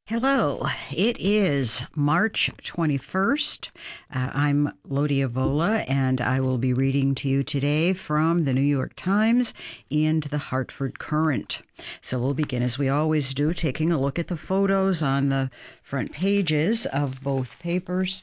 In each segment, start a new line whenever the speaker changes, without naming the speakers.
Hello, it is March 21st. I'm Lodia Vola, and I will be reading to you today from the New York Times and the Hartford Courant. So we'll begin, as we always do, taking a look at the photos on the front pages of both papers.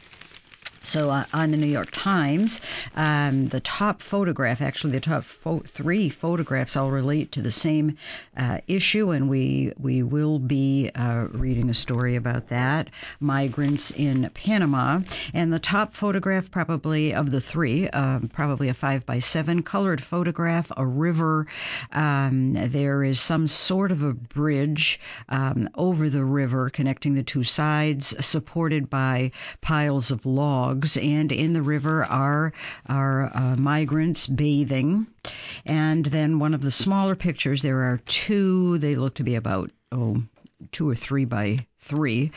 So on the New York Times, the top photograph, actually the top three photographs all relate to the same issue, and we will be reading a story about that, migrants in Panama. And the top photograph probably of the three, probably a 5x7 colored photograph, a river. There is some sort of a bridge over the river connecting the two sides, supported by piles of logs. And in the river are migrants bathing. And then one of the smaller pictures, there are two. They look to be about 2 or 3 by 3.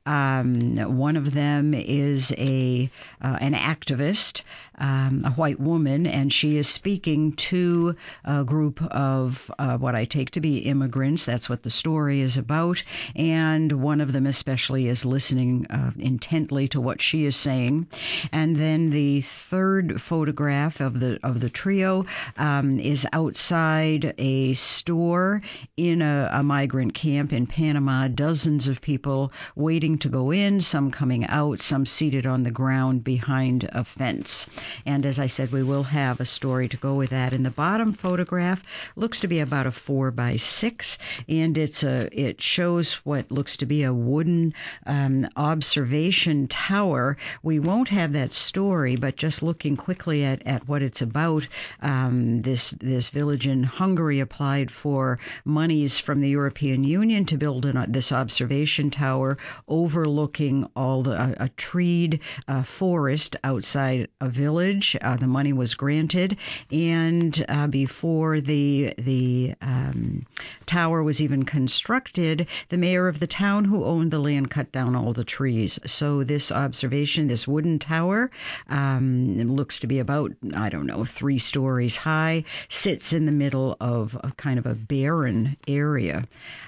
One of them is an activist, a white woman, and she is speaking to a group of what I take to be immigrants. That's what the story is about. And one of them especially is listening intently to what she is saying. And then the third photograph of the trio is outside a store in a migrant camp in Panama. Dozens of people waiting to go in, some coming out, some seated on the ground behind a fence. And as I said, we will have a story to go with that. And the bottom photograph looks to be about a 4x6, and it shows what looks to be a wooden observation tower. We won't have that story, but just looking quickly at what it's about, this village in Hungary applied for monies from the European Union to build this observation tower overlooking a treed forest outside a village. The money was granted, and before the tower was even constructed, the mayor of the town who owned the land cut down all the trees. So this wooden tower, looks to be about, 3 stories high, sits in the middle of a kind of a barren area.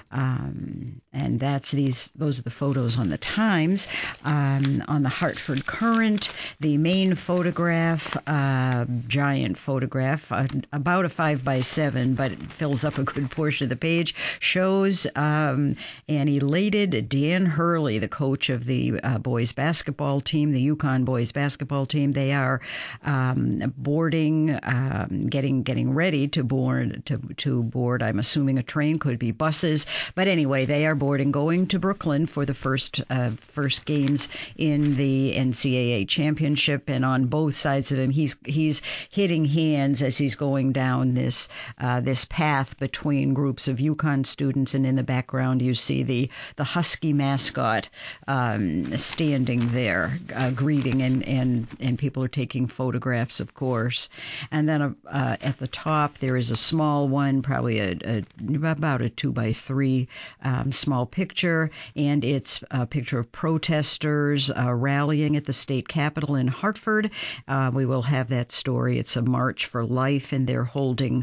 And those are the photos on the Times. On the Hartford Courant, the main photograph, giant photograph, about a 5x7, but it fills up a good portion of the page, shows an elated Dan Hurley, the coach of the boys basketball team, the UConn boys basketball team. They are boarding, getting ready to board. I'm assuming a train, could be buses, but anyway, they are boarding, going to Brooklyn for the first games in the NCAA championship. And on both sides of him, he's hitting hands as he's going down this path between groups of UConn students. And in the background, you see the Husky mascot standing there, greeting, and people are taking photographs, of course. And then at the top, there is a small one, probably about a 2x3 small picture, and it's a picture of protesters rallying at the state capitol in Hartford. We will have that story. It's a March for Life, and they're holding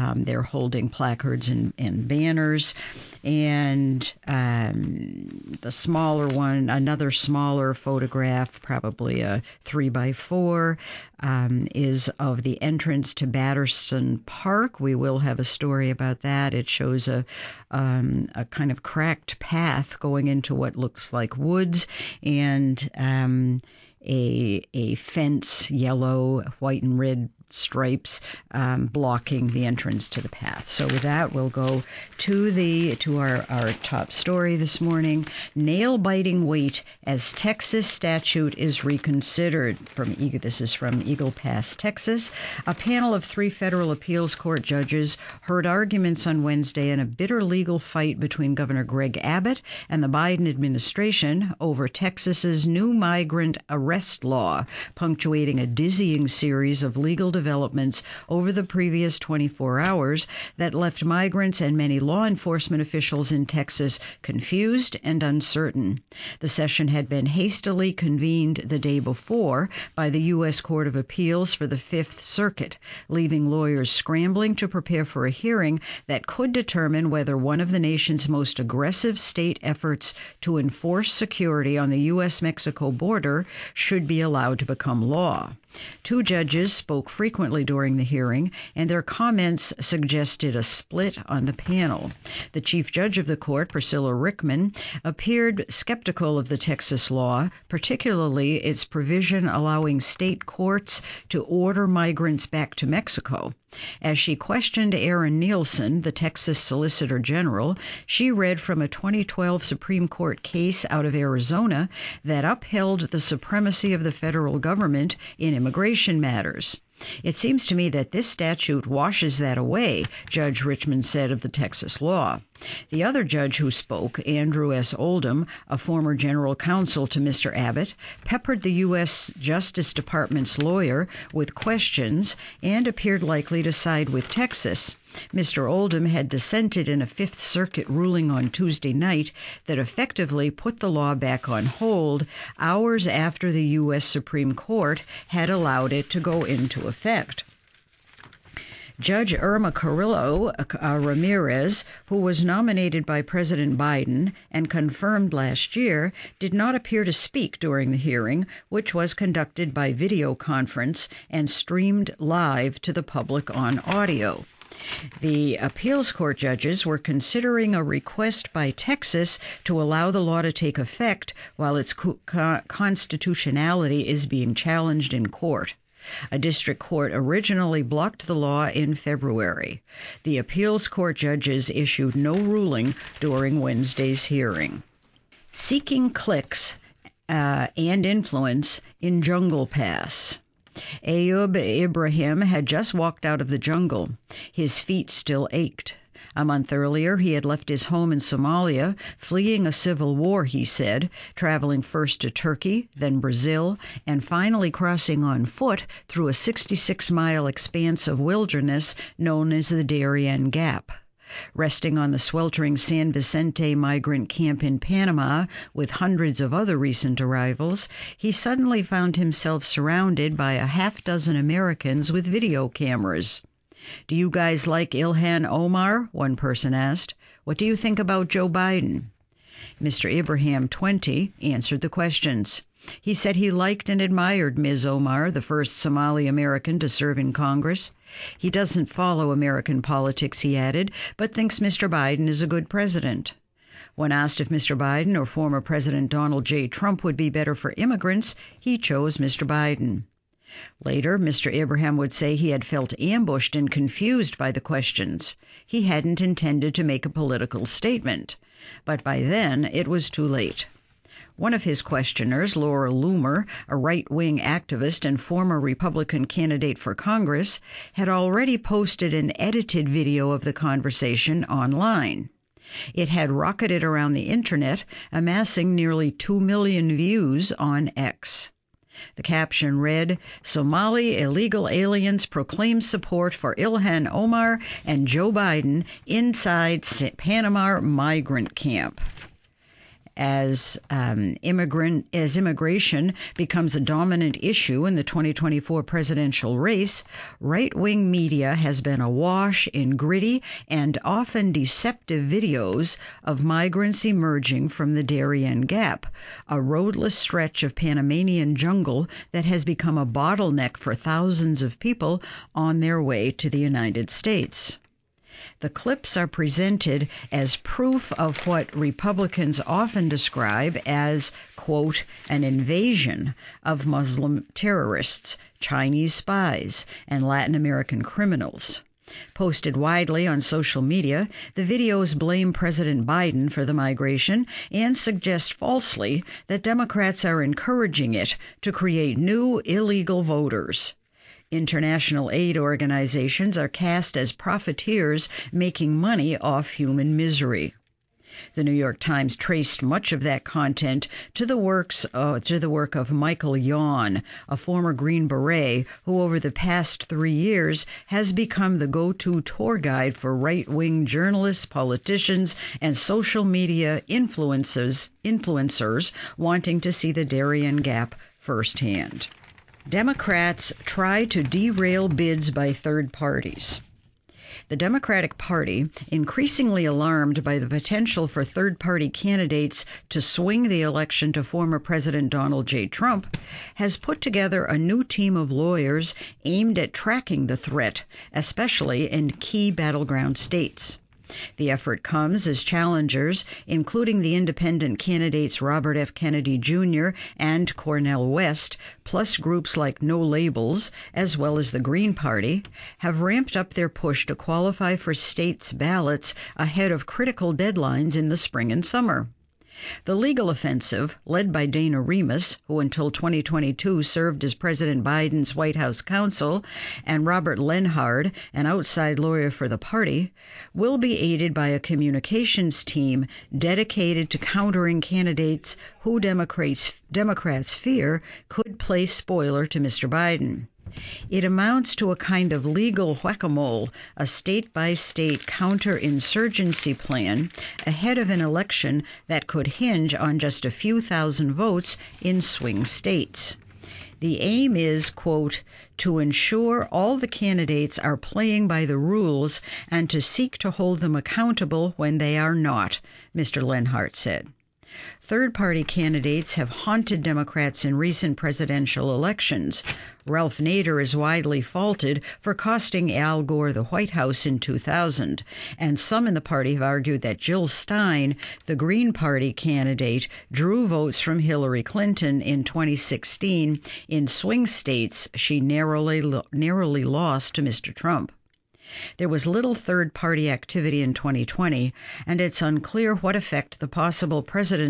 placards and banners. And the smaller one, another smaller photograph, probably a 3x4, is of the entrance to Batterson Park. We will have a story about that. It shows a kind of cracked path going into what looks like woods, and a fence, yellow, white, and red stripes blocking the entrance to the path. So with that, we'll go to our top story this morning. Nail-biting wait as Texas statute is reconsidered. This is from Eagle Pass, Texas. A panel of 3 federal appeals court judges heard arguments on Wednesday in a bitter legal fight between Governor Greg Abbott and the Biden administration over Texas's new migrant arrest law, punctuating a dizzying series of legal developments over the previous 24 hours that left migrants and many law enforcement officials in Texas confused and uncertain. The session had been hastily convened the day before by the U.S. Court of Appeals for the Fifth Circuit, leaving lawyers scrambling to prepare for a hearing that could determine whether one of the nation's most aggressive state efforts to enforce security on the U.S.-Mexico border should be allowed to become law. Two judges spoke frequently during the hearing, and their comments suggested a split on the panel. The chief judge of the court, Priscilla Rickman, appeared skeptical of the Texas law, particularly its provision allowing state courts to order migrants back to Mexico. As she questioned Aaron Nielsen, the Texas Solicitor General, she read from a 2012 Supreme Court case out of Arizona that upheld the supremacy of the federal government in immigration matters. It seems to me that this statute washes that away, Judge Richmond said of the Texas law. The other judge who spoke, Andrew S. Oldham, a former general counsel to Mr. Abbott, peppered the U.S. Justice Department's lawyer with questions and appeared likely to side with Texas. Mr. Oldham had dissented in a Fifth Circuit ruling on Tuesday night that effectively put the law back on hold hours after the U.S. Supreme Court had allowed it to go into effect. Judge Irma Carrillo Ramirez, who was nominated by President Biden and confirmed last year, did not appear to speak during the hearing, which was conducted by video conference and streamed live to the public on audio. The appeals court judges were considering a request by Texas to allow the law to take effect while its constitutionality is being challenged in court. A district court originally blocked the law in February. The appeals court judges issued no ruling during Wednesday's hearing. Seeking clicks and influence in Jungle Pass. Ayub Ibrahim had just walked out of the jungle. His feet still ached. A month earlier, he had left his home in Somalia, fleeing a civil war, he said, traveling first to Turkey, then Brazil, and finally crossing on foot through a 66-mile expanse of wilderness known as the Darien Gap. Resting on the sweltering San Vicente migrant camp in Panama with hundreds of other recent arrivals, he suddenly found himself surrounded by a half-dozen Americans with video cameras. "Do you guys like Ilhan Omar?" one person asked. "What do you think about Joe Biden?" Mr. Ibrahim, 20, answered the questions. He said he liked and admired Ms. Omar, the first Somali American to serve in Congress. He doesn't follow American politics, he added, but thinks Mr. Biden is a good president. When asked if Mr. Biden or former President Donald J. Trump would be better for immigrants, he chose Mr. Biden. Later, Mr. Ibrahim would say he had felt ambushed and confused by the questions. He hadn't intended to make a political statement, but by then it was too late. One of his questioners, Laura Loomer, a right-wing activist and former Republican candidate for Congress, had already posted an edited video of the conversation online. It had rocketed around the internet, amassing nearly 2 million views on X. The caption read, "Somali illegal aliens proclaim support for Ilhan Omar and Joe Biden inside Panama migrant camp." As immigration becomes a dominant issue in the 2024 presidential race, right-wing media has been awash in gritty and often deceptive videos of migrants emerging from the Darien Gap, a roadless stretch of Panamanian jungle that has become a bottleneck for thousands of people on their way to the United States. The clips are presented as proof of what Republicans often describe as, quote, an invasion of Muslim terrorists, Chinese spies, and Latin American criminals. Posted widely on social media, the videos blame President Biden for the migration and suggest falsely that Democrats are encouraging it to create new illegal voters. International aid organizations are cast as profiteers making money off human misery. The New York Times traced much of that content to the work of Michael Yon, a former Green Beret who over the past 3 years has become the go-to tour guide for right-wing journalists, politicians, and social media influencers wanting to see the Darien Gap firsthand. Democrats try to derail bids by third parties. The Democratic Party, increasingly alarmed by the potential for third-party candidates to swing the election to former President Donald J. Trump, has put together a new team of lawyers aimed at tracking the threat, especially in key battleground states. The effort comes as challengers, including the independent candidates Robert F. Kennedy Jr. and Cornel West, plus groups like No Labels, as well as the Green Party, have ramped up their push to qualify for states' ballots ahead of critical deadlines in the spring and summer. The legal offensive, led by Dana Remus, who until 2022 served as President Biden's White House counsel, and Robert Lenhard, an outside lawyer for the party, will be aided by a communications team dedicated to countering candidates who Democrats fear could play spoiler to Mr. Biden. It amounts to a kind of legal whack-a-mole, a state-by-state counterinsurgency plan ahead of an election that could hinge on just a few thousand votes in swing states. The aim is, quote, to ensure all the candidates are playing by the rules and to seek to hold them accountable when they are not, Mr. Lenhart said. Third-party candidates have haunted Democrats in recent presidential elections. Ralph Nader is widely faulted for costing Al Gore the White House in 2000, and some in the party have argued that Jill Stein, the Green Party candidate, drew votes from Hillary Clinton in 2016 in swing states she narrowly lost to Mr. Trump. There was little third-party activity in 2020, and it's unclear what effect the possible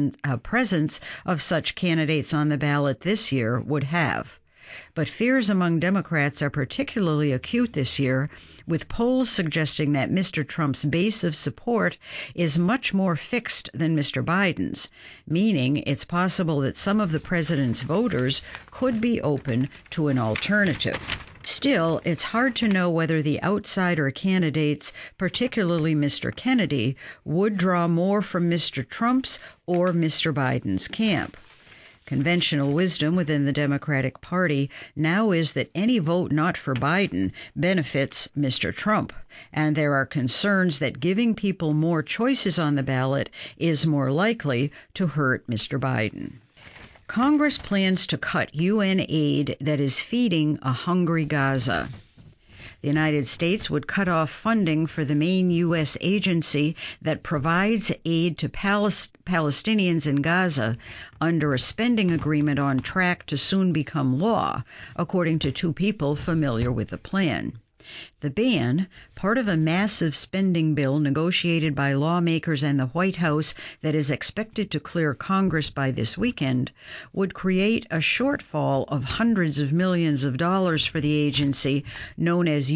presence of such candidates on the ballot this year would have. But fears among Democrats are particularly acute this year, with polls suggesting that Mr. Trump's base of support is much more fixed than Mr. Biden's, meaning it's possible that some of the president's voters could be open to an alternative. Still, it's hard to know whether the outsider candidates, particularly Mr. Kennedy, would draw more from Mr. Trump's or Mr. Biden's camp. Conventional wisdom within the Democratic Party now is that any vote not for Biden benefits Mr. Trump, and there are concerns that giving people more choices on the ballot is more likely to hurt Mr. Biden. Congress plans to cut UN aid that is feeding a hungry Gaza. The United States would cut off funding for the main U.S. agency that provides aid to Palestinians in Gaza under a spending agreement on track to soon become law, according to two people familiar with the plan. The ban, part of a massive spending bill negotiated by lawmakers and the White House that is expected to clear Congress by this weekend, would create a shortfall of hundreds of millions of dollars for the agency known as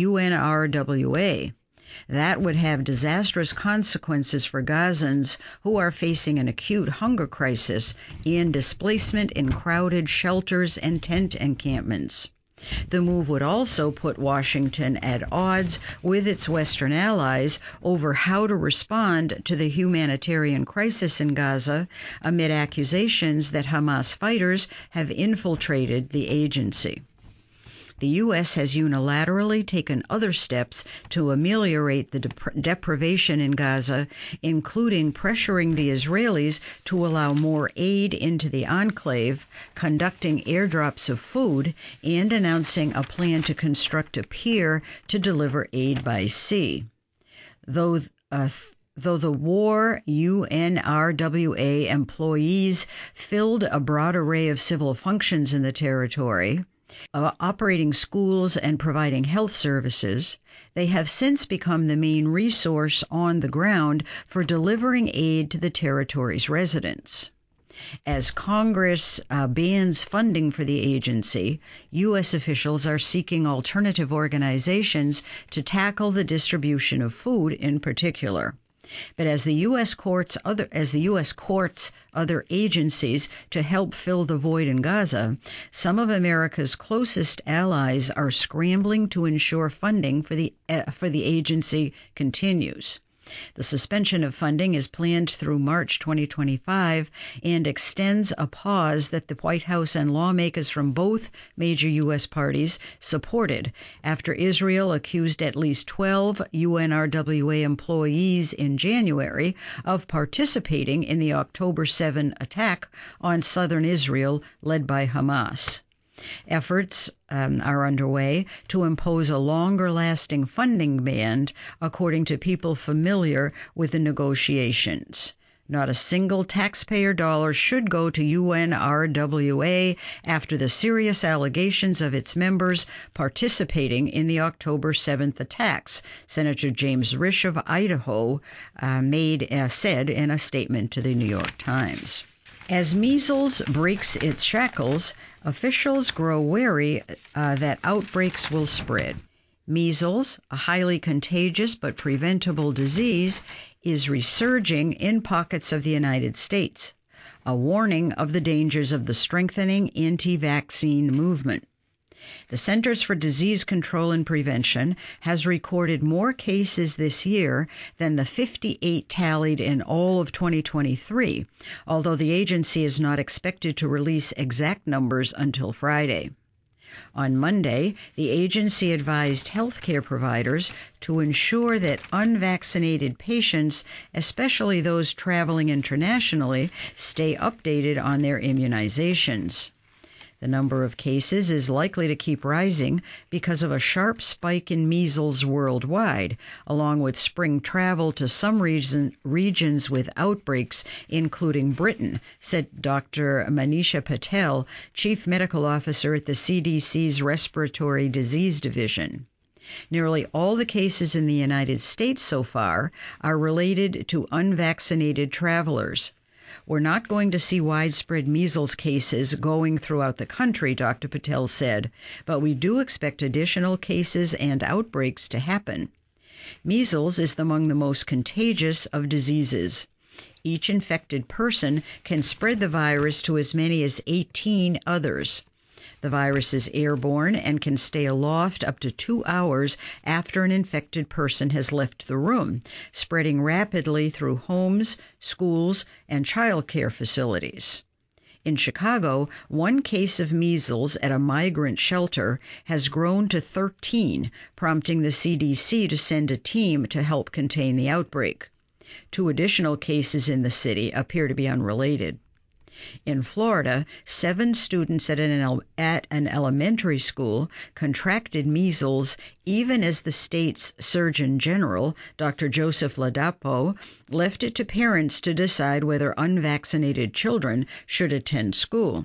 UNRWA. That would have disastrous consequences for Gazans who are facing an acute hunger crisis and displacement in crowded shelters and tent encampments. The move would also put Washington at odds with its Western allies over how to respond to the humanitarian crisis in Gaza amid accusations that Hamas fighters have infiltrated the agency. The U.S. has unilaterally taken other steps to ameliorate the deprivation in Gaza, including pressuring the Israelis to allow more aid into the enclave, conducting airdrops of food, and announcing a plan to construct a pier to deliver aid by sea. Though the war UNRWA employees filled a broad array of civil functions in the territory, operating schools and providing health services, they have since become the main resource on the ground for delivering aid to the territory's residents. As Congress bans funding for the agency, U.S. officials are seeking alternative organizations to tackle the distribution of food in particular. But as the U.S. courts other agencies to help fill the void in Gaza, some of America's closest allies are scrambling to ensure funding for the agency continues. The suspension of funding is planned through March 2025 and extends a pause that the White House and lawmakers from both major U.S. parties supported after Israel accused at least 12 UNRWA employees in January of participating in the October 7 attack on southern Israel led by Hamas. Efforts are underway to impose a longer-lasting funding band, according to people familiar with the negotiations. Not a single taxpayer dollar should go to UNRWA after the serious allegations of its members participating in the October 7th attacks, Senator James Risch of Idaho said in a statement to the New York Times. As measles breaks its shackles, officials grow wary that outbreaks will spread. Measles, a highly contagious but preventable disease, is resurging in pockets of the United States, a warning of the dangers of the strengthening anti-vaccine movement. The Centers for Disease Control and Prevention has recorded more cases this year than the 58 tallied in all of 2023, although the agency is not expected to release exact numbers until Friday. On Monday, the agency advised healthcare providers to ensure that unvaccinated patients, especially those traveling internationally, stay updated on their immunizations. The number of cases is likely to keep rising because of a sharp spike in measles worldwide, along with spring travel to some regions with outbreaks, including Britain, said Dr. Manisha Patel, Chief Medical Officer at the CDC's Respiratory Disease Division. Nearly all the cases in the United States so far are related to unvaccinated travelers. We're not going to see widespread measles cases going throughout the country, Dr. Patel said, but we do expect additional cases and outbreaks to happen. Measles is among the most contagious of diseases. Each infected person can spread the virus to as many as 18 others. The virus is airborne and can stay aloft up to 2 hours after an infected person has left the room, spreading rapidly through homes, schools, and child care facilities. In Chicago, one case of measles at a migrant shelter has grown to 13, prompting the CDC to send a team to help contain the outbreak. 2 additional cases in the city appear to be unrelated. In Florida, 7 students at an elementary school contracted measles even as the state's Surgeon General, Dr. Joseph Ladapo, left it to parents to decide whether unvaccinated children should attend school.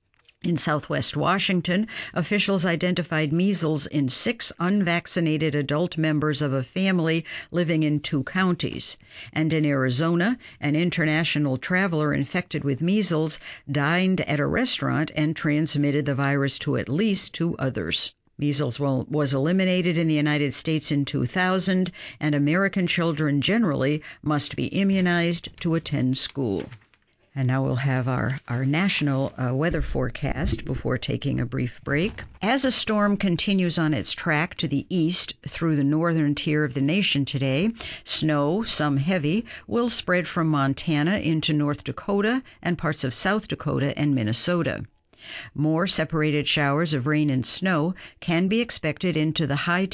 In southwest Washington, officials identified measles in 6 unvaccinated adult members of a family living in 2 counties. And in Arizona, an international traveler infected with measles dined at a restaurant and transmitted the virus to at least 2 others. Measles was eliminated in the United States in 2000, and American children generally must be immunized to attend school. And now we'll have our national weather forecast before taking a brief break. As a storm continues on its track to the east through the northern tier of the nation today, snow, some heavy, will spread from Montana into North Dakota and parts of South Dakota and Minnesota. More separated showers of rain and snow can be expected into the high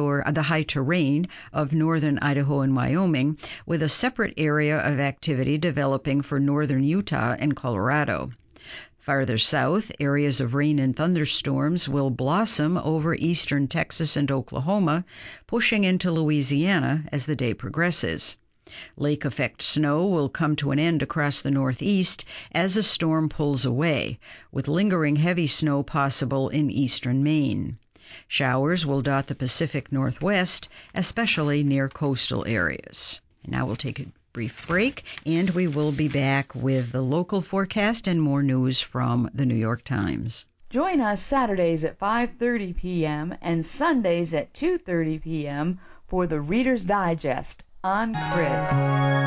terrain of northern Idaho and Wyoming, with a separate area of activity developing for northern Utah and Colorado. Farther south, areas of rain and thunderstorms will blossom over eastern Texas and Oklahoma, pushing into Louisiana as the day progresses. Lake effect snow will come to an end across the northeast as the storm pulls away, with lingering heavy snow possible in eastern Maine. Showers will dot the Pacific Northwest, especially near coastal areas. And now we'll take a brief break, and we will be back with the local forecast and more news from the New York Times.
Join us Saturdays at 5:30 p.m. and Sundays at 2:30 p.m. for the Reader's Digest. on Chris.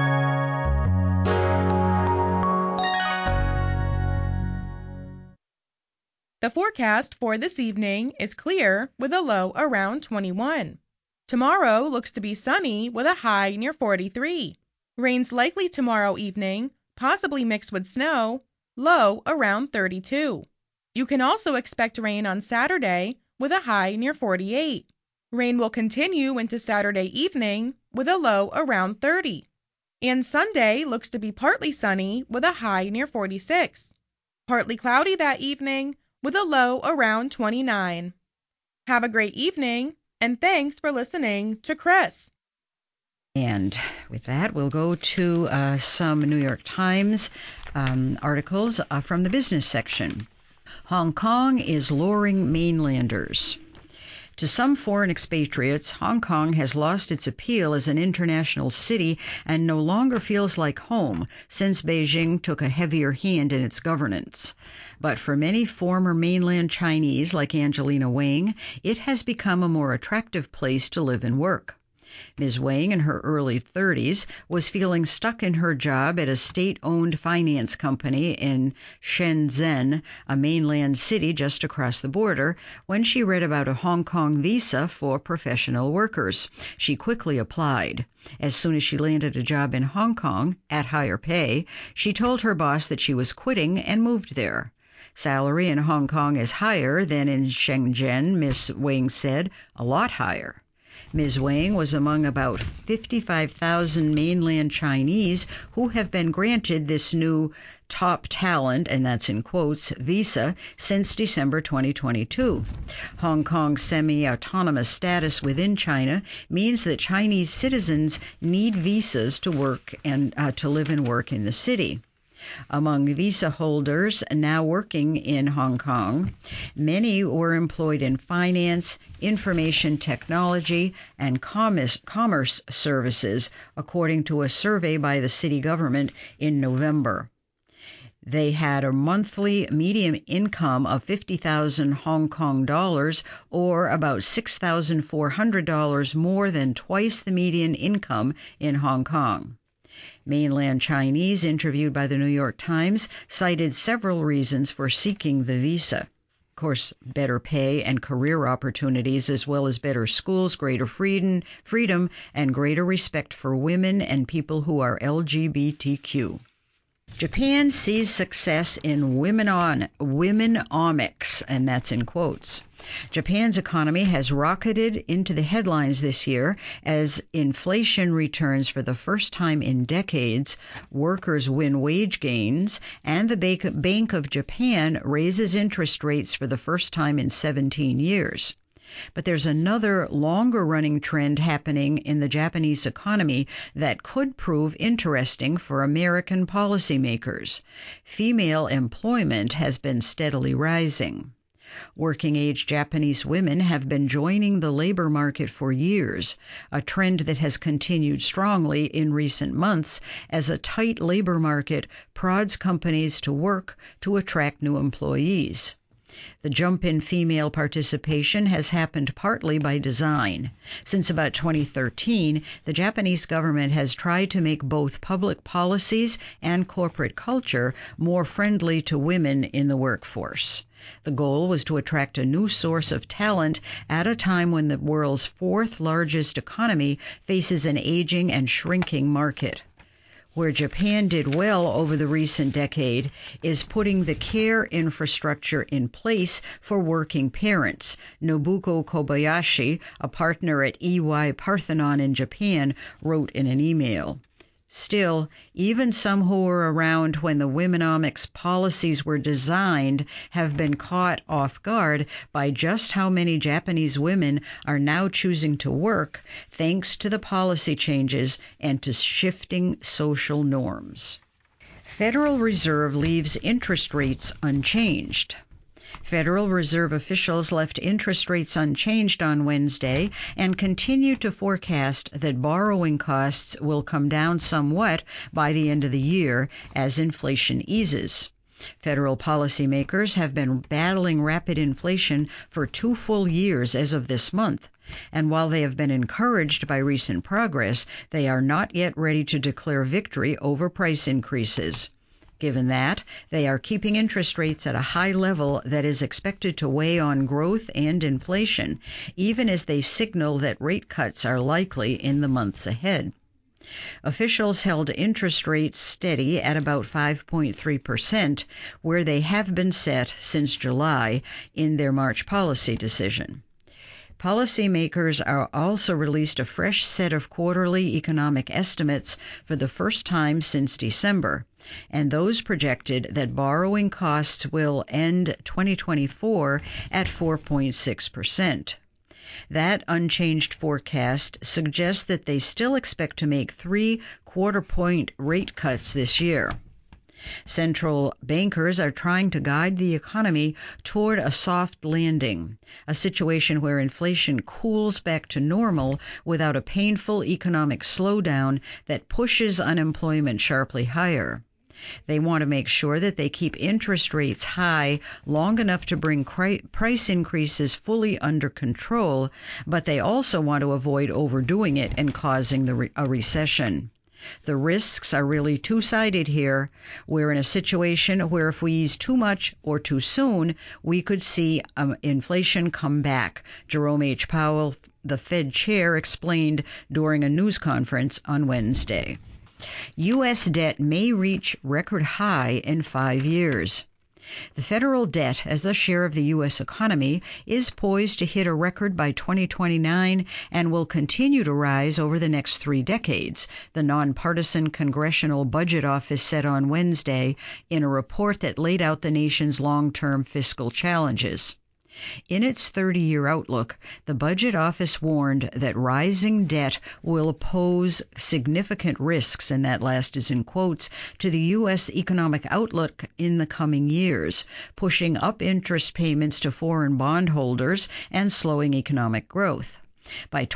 The forecast for this evening is clear with a low around 21. Tomorrow looks to be sunny with a high near 43. Rain's likely tomorrow evening, possibly mixed with snow, low around 32. You can also expect rain on Saturday with a high near 48. Rain will continue into Saturday evening with a low around 30. And Sunday looks to be partly sunny with a high near 46. Partly cloudy that evening with a low around 29. Have a great evening, and thanks for listening to Chris.
And with that, we'll go to some New York Times articles from the business section. Hong Kong is luring mainlanders. To some foreign expatriates, Hong Kong has lost its appeal as an international city and no longer feels like home since Beijing took a heavier hand in its governance. But for many former mainland Chinese like Angelina Wang, it has become a more attractive place to live and work. Ms. Wang, in her early 30s, was feeling stuck in her job at a state-owned finance company in Shenzhen, a mainland city just across the border, when she read about a Hong Kong visa for professional workers. She quickly applied. As soon as she landed a job in Hong Kong, at higher pay, she told her boss that she was quitting and moved there. Salary in Hong Kong is higher than in Shenzhen, Ms. Wang said, a lot higher. Ms. Wang was among about 55,000 mainland Chinese who have been granted this new top talent, and that's in quotes, visa since December 2022. Hong Kong's semi-autonomous status within China means that Chinese citizens need visas to work and to live and work in the city. Among visa holders now working in Hong Kong, many were employed in finance, information technology, and commerce services, according to a survey by the city government in November. They had a monthly median income of 50,000 Hong Kong dollars, or about $6,400 more than twice the median income in Hong Kong. Mainland Chinese interviewed by the New York Times cited several reasons for seeking the visa. Of course, better pay and career opportunities, as well as better schools, greater freedom, and greater respect for women and people who are LGBTQ. Japan sees success in womenomics, and that's in quotes. Japan's economy has rocketed into the headlines this year as inflation returns for the first time in decades, workers win wage gains, and the Bank of Japan raises interest rates for the first time in 17 years. But there's another longer-running trend happening in the Japanese economy that could prove interesting for American policymakers. Female employment has been steadily rising. Working-age Japanese women have been joining the labor market for years, a trend that has continued strongly in recent months as a tight labor market prods companies to work to attract new employees. The jump in female participation has happened partly by design. Since about 2013, the Japanese government has tried to make both public policies and corporate culture more friendly to women in the workforce. The goal was to attract a new source of talent at a time when the world's fourth largest economy faces an aging and shrinking market. Where Japan did well over the recent decade is putting the care infrastructure in place for working parents. Nobuko Kobayashi, a partner at EY Parthenon in Japan, wrote in an email. Still, even some who were around when the womenomics policies were designed have been caught off guard by just how many Japanese women are now choosing to work thanks to the policy changes and to shifting social norms. Federal Reserve leaves interest rates unchanged. Federal Reserve officials left interest rates unchanged on Wednesday and continue to forecast that borrowing costs will come down somewhat by the end of the year as inflation eases. Federal policymakers have been battling rapid inflation for 2 full years as of this month, and while they have been encouraged by recent progress, they are not yet ready to declare victory over price increases. Given that, they are keeping interest rates at a high level that is expected to weigh on growth and inflation, even as they signal that rate cuts are likely in the months ahead. Officials held interest rates steady at about 5.3%, where they have been set since July in their March policy decision. Policymakers are also released a fresh set of quarterly economic estimates for the first time since December, and those projected that borrowing costs will end 2024 at 4.6%. That unchanged forecast suggests that they still expect to make 3 quarter-point rate cuts this year. Central bankers are trying to guide the economy toward a soft landing, a situation where inflation cools back to normal without a painful economic slowdown that pushes unemployment sharply higher. They want to make sure that they keep interest rates high long enough to bring price increases fully under control, but they also want to avoid overdoing it and causing a recession. The risks are really two-sided here. We're in a situation where if we ease too much or too soon, we could see inflation come back. Jerome H. Powell, the Fed chair, explained during a news conference on Wednesday. U.S. debt may reach record high in 5 years. The federal debt as a share of the U.S. economy is poised to hit a record by 2029 and will continue to rise over the next 3 decades, the nonpartisan Congressional Budget Office said on Wednesday in a report that laid out the nation's long-term fiscal challenges. In its 30-year outlook, the Budget Office warned that rising debt will pose significant risks, and that last is in quotes, to the U.S. economic outlook in the coming years, pushing up interest payments to foreign bondholders and slowing economic growth. By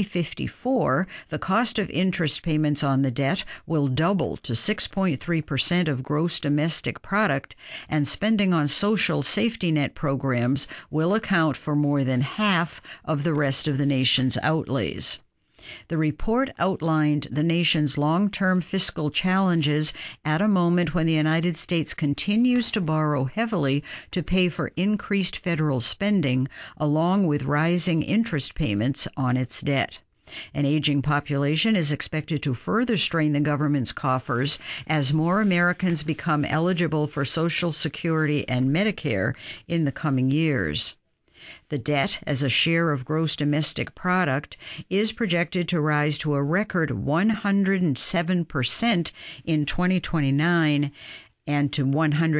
2054, the cost of interest payments on the debt will double to 6.3% of gross domestic product, and spending on social safety net programs will account for more than half of the rest of the nation's outlays. The report outlined the nation's long-term fiscal challenges at a moment when the United States continues to borrow heavily to pay for increased federal spending, along with rising interest payments on its debt. An aging population is expected to further strain the government's coffers as more Americans become eligible for Social Security and Medicare in the coming years. The debt as a share of gross domestic product is projected to rise to a record 107% in 2029 and to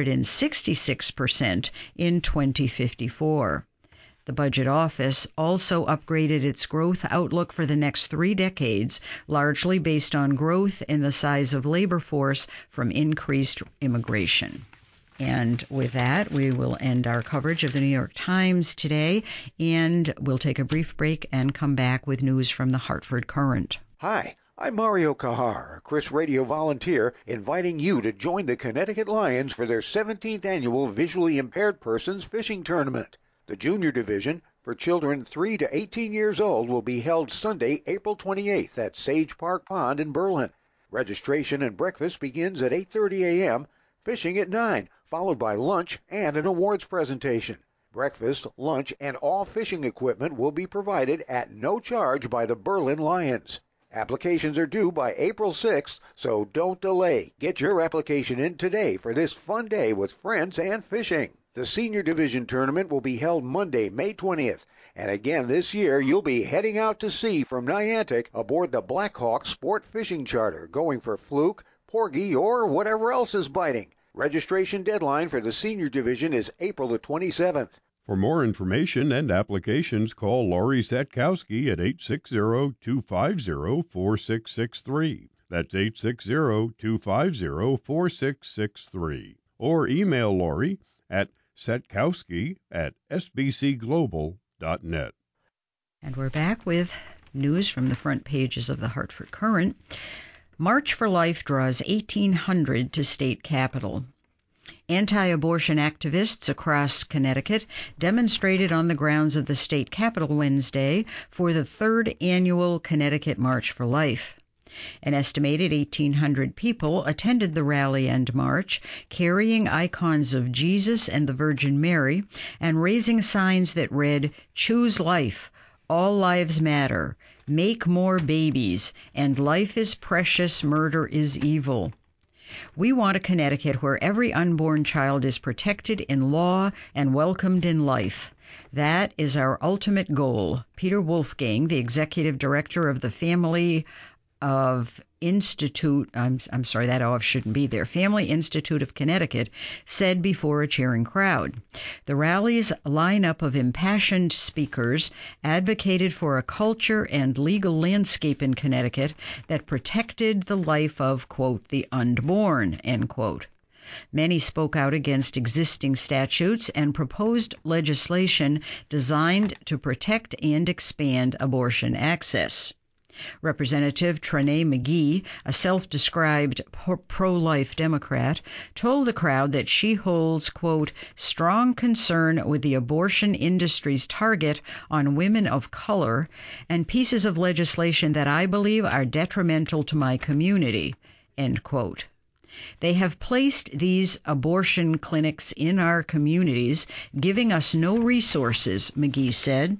166% in 2054. The Budget Office also upgraded its growth outlook for the next 3 decades, largely based on growth in the size of labor force from increased immigration. And with that, we will end our coverage of the New York Times today, and we'll take a brief break and come back with news from the Hartford Courant.
Hi, I'm Mario Kahar, a Chris Radio volunteer, inviting you to join the Connecticut Lions for their 17th annual Visually Impaired Persons Fishing Tournament. The junior division for children 3 to 18 years old will be held Sunday, April 28th at Sage Park Pond in Berlin. Registration and breakfast begins at 8:30 a.m., fishing at 9, followed by lunch and an awards presentation. Breakfast, lunch, and all fishing equipment will be provided at no charge by the Berlin Lions. Applications are due by April 6th, so don't delay. Get your application in today for this fun day with friends and fishing. The Senior Division Tournament will be held Monday, May 20th, and again this year you'll be heading out to sea from Niantic aboard the Blackhawk Sport Fishing Charter, going for fluke, porgy, or whatever else is biting. Registration deadline for the Senior Division is April the 27th.
For more information and applications, call Laurie Satkowski at 860-250-4663. That's 860-250-4663. Or email Laurie at satkowski@sbcglobal.net.
And we're back with news from the front pages of the Hartford Courant. March for Life draws 1,800 to state capitol. Anti-abortion activists across Connecticut demonstrated on the grounds of the state capitol Wednesday for the third annual Connecticut March for Life. An estimated 1,800 people attended the rally and march, carrying icons of Jesus and the Virgin Mary and raising signs that read, "Choose life, all lives matter, make more babies, and life is precious, murder is evil." We want a Connecticut where every unborn child is protected in law and welcomed in life. That is our ultimate goal. Peter Wolfgang, the executive director of the Family Institute of Connecticut, said before a cheering crowd. The rally's lineup of impassioned speakers advocated for a culture and legal landscape in Connecticut that protected the life of, quote, the unborn, end quote. Many spoke out against existing statutes and proposed legislation designed to protect and expand abortion access. Representative Trenae McGee, a self-described pro-life Democrat, told the crowd that she holds, quote, strong concern with the abortion industry's target on women of color and pieces of legislation that I believe are detrimental to my community, end quote. They have placed these abortion clinics in our communities, giving us no resources, McGee said.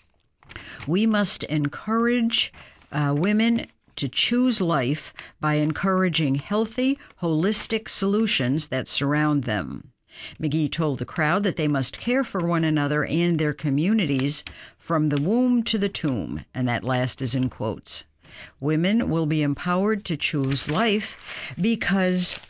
We must encourage women to choose life by encouraging healthy, holistic solutions that surround them. McGee told the crowd that they must care for one another and their communities from the womb to the tomb, and that last is in quotes. Women will be empowered to choose life because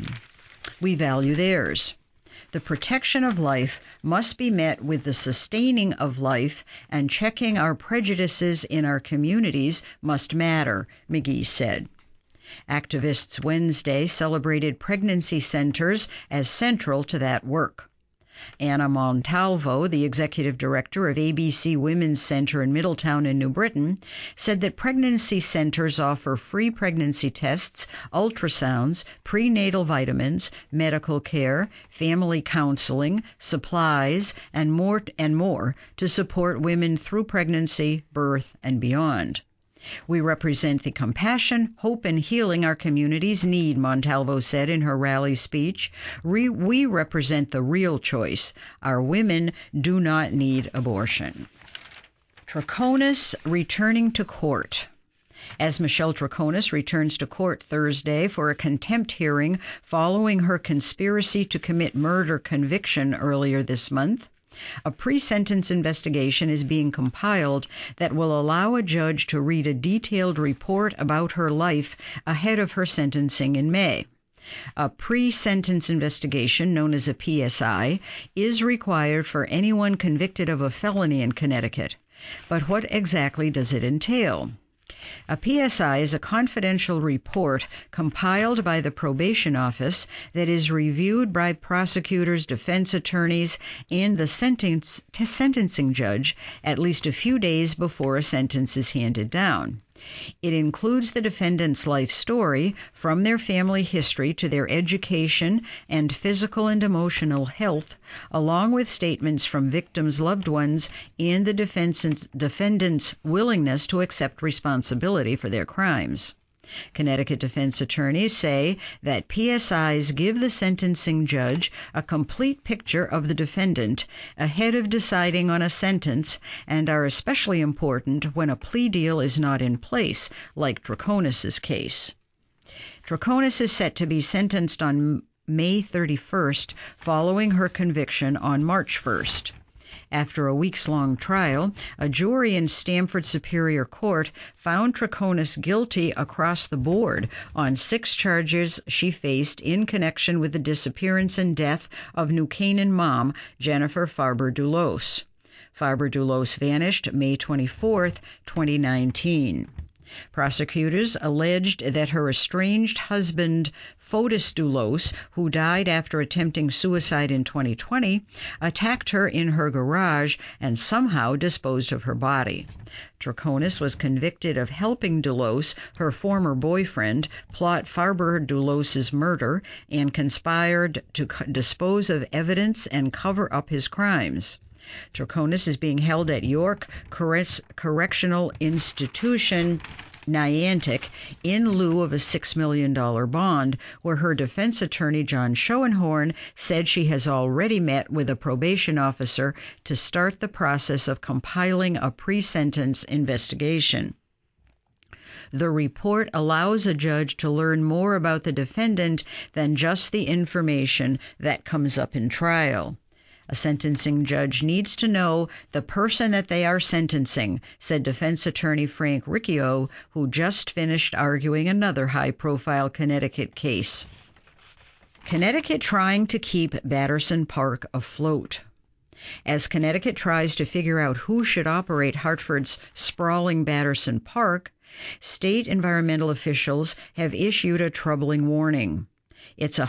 we value theirs. The protection of life must be met with the sustaining of life, and checking our prejudices in our communities must matter, McGee said. Activists Wednesday celebrated pregnancy centers as central to that work. Anna Montalvo, the executive director of ABC Women's Center in Middletown in New Britain, said that pregnancy centers offer free pregnancy tests, ultrasounds, prenatal vitamins, medical care, family counseling, supplies, and more to support women through pregnancy, birth, and beyond. We represent the compassion, hope, and healing our communities need, Montalvo said in her rally speech. We represent the real choice. Our women do not need abortion. Troconis returning to court. As Michelle Troconis returns to court Thursday for a contempt hearing following her conspiracy to commit murder conviction earlier this month, a pre-sentence investigation is being compiled that will allow a judge to read a detailed report about her life ahead of her sentencing in May. A pre-sentence investigation, known as a PSI, is required for anyone convicted of a felony in Connecticut. But what exactly does it entail? A PSI is a confidential report compiled by the probation office that is reviewed by prosecutors, defense attorneys, and the sentencing judge at least a few days before a sentence is handed down. It includes the defendant's life story, from their family history to their education and physical and emotional health, along with statements from victims' loved ones and the defendant's willingness to accept responsibility for their crimes. Connecticut defense attorneys say that PSIs give the sentencing judge a complete picture of the defendant ahead of deciding on a sentence and are especially important when a plea deal is not in place, like Troconis' case. Troconis is set to be sentenced on May 31st, following her conviction on March 1st. After a weeks-long trial, a jury in Stamford Superior Court found Troconis guilty across the board on 6 charges she faced in connection with the disappearance and death of New Canaan mom Jennifer Farber-Dulos. Farber-Dulos vanished May 24, 2019. Prosecutors alleged that her estranged husband, Fotis Dulos, who died after attempting suicide in 2020, attacked her in her garage and somehow disposed of her body. Troconis was convicted of helping Dulos, her former boyfriend, plot Farber Dulos's murder and conspired to dispose of evidence and cover up his crimes. Troconis is being held at York Correctional Institution, Niantic, in lieu of a $6 million bond, where her defense attorney, John Schoenhorn, said she has already met with a probation officer to start the process of compiling a pre-sentence investigation. The report allows a judge to learn more about the defendant than just the information that comes up in trial. A sentencing judge needs to know the person that they are sentencing, said defense attorney Frank Riccio, who just finished arguing another high-profile Connecticut case. Connecticut trying to keep Batterson Park afloat. As Connecticut tries to figure out who should operate Hartford's sprawling Batterson Park, state environmental officials have issued a troubling warning. It's a